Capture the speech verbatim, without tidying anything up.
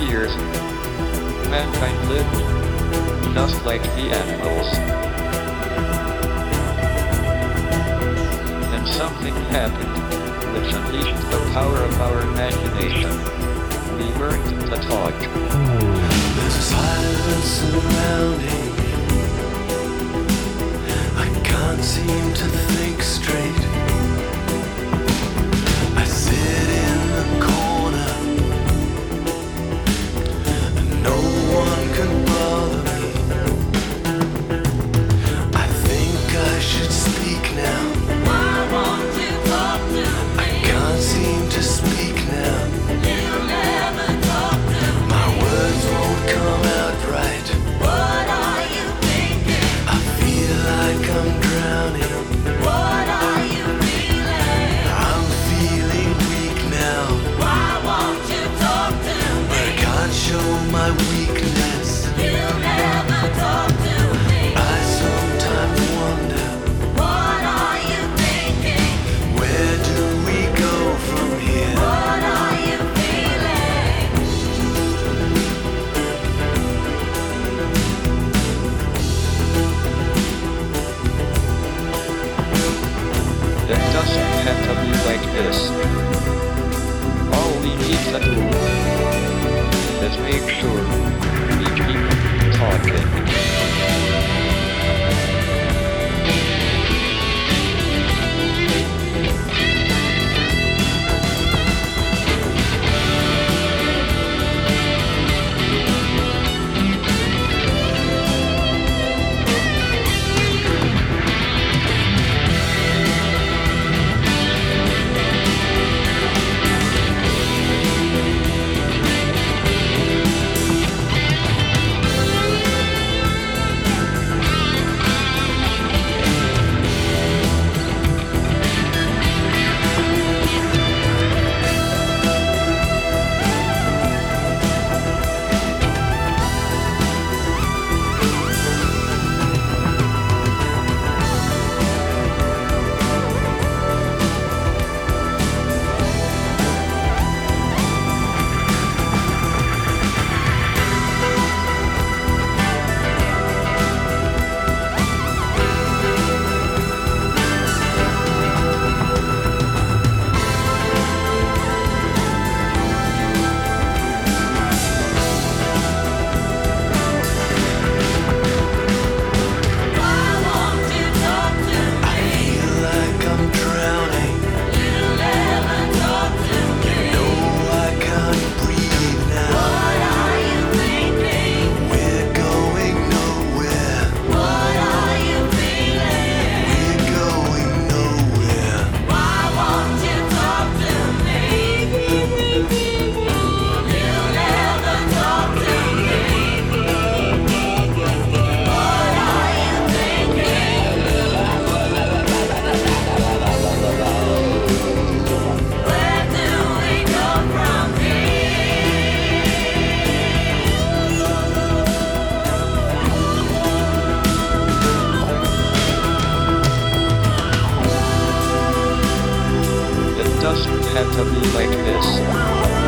years, mankind lived just like the animals. Then something happened, which unleashed the power of our imagination. We learned to talk. There's a silence surrounding me. I can't seem to think straight. I sit in the corner and no one can bother me. I think I should speak now. Why won't you talk to me? I can't seem to speak now. You never talk to me. My words won't come out right. What are you thinking? I feel like I'm drowning. What are you feeling? I'm feeling weak now, Why won't you talk to but I me? can't show my weakness. You never talk to me. I sometimes wonder, What are you thinking? where do we go from here? What are you feeling? It doesn't have to be like this. All we need to do is make sure we keep talking. Why won't you talk to I me? feel like I'm drowning. You never talk to me. No, I can't breathe now. What are you thinking? We're going nowhere. What are you feeling? We're going nowhere. Why won't you talk to me? You never talk to me. What are you thinking? Where do we go from It doesn't have to be like this.